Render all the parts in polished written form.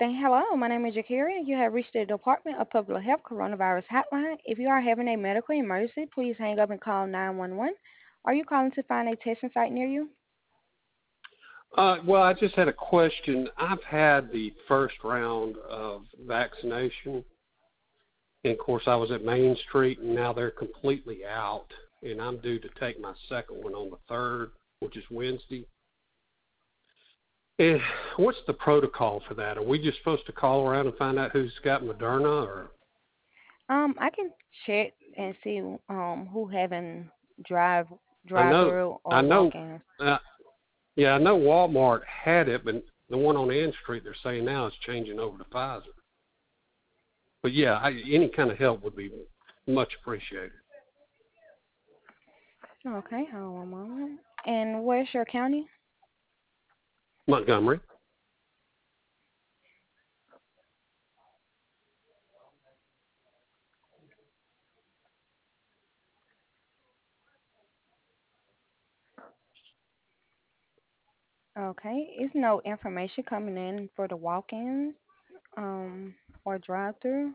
Hello, my name is Jakiri, and you have reached the Department of Public Health Coronavirus Hotline. If you are having a medical emergency, please hang up and call 911. Are you calling to find a testing site near you? Well, I just had a question. I've had the first round of vaccination, and of course, I was at Main Street, and now they're completely out, and I'm due to take my second one on the 3rd, which is Wednesday. And what's the protocol for that? Are we just supposed to call around and find out who's got Moderna, or? I can check and see who having drive I drive know, through I or know, walk-ins. uh, yeah, I know Walmart had it, but the one on Ann Street they're saying now is changing over to Pfizer. But yeah, any kind of help would be much appreciated. Okay, hold on one moment. And where's your county? Montgomery. Okay, it's no information coming in for the walk-ins or drive-through.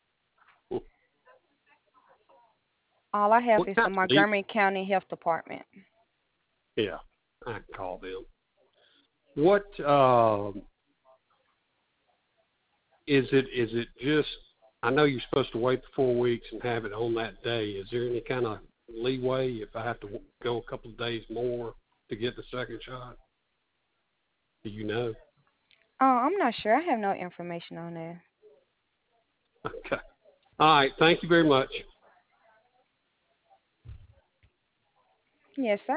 All I have What is kind the of lead? Montgomery County Health Department. Yeah, I can call them. What is it? Is it just? I know you're supposed to wait the 4 weeks and have it on that day. Is there any kind of leeway if I have to go a couple of days more to get the second shot? Do you know? Oh, I'm not sure. I have no information on that. Okay. All right. Thank you very much. Yes, sir.